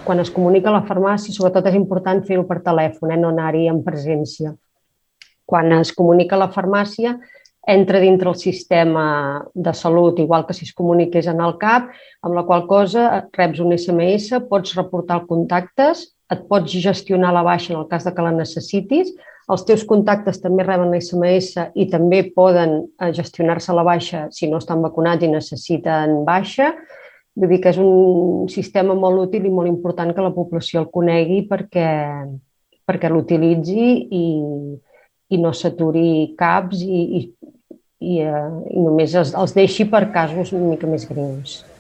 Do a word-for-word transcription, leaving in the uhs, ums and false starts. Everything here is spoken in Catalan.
quan es comunica a la farmàcia, sobretot és important fer-ho per telèfon, eh, no anar-hi en presència. Quan es comunica a la farmàcia, entra dintre el sistema de salut, igual que si es comuniqués en el CAP, amb la qual cosa reps un essa eme essa, pots reportar contactes, et pots gestionar la baixa en el cas de que la necessitis, els teus contactes també reben l'essa eme essa i també poden gestionar-se la baixa si no estan vacunats i necessiten baixa. Vull dir que és un sistema molt útil i molt important que la població el conegui perquè, perquè l'utilitzi i, i no s'aturi caps i, i, i, i només els, els deixi per casos una mica més greus.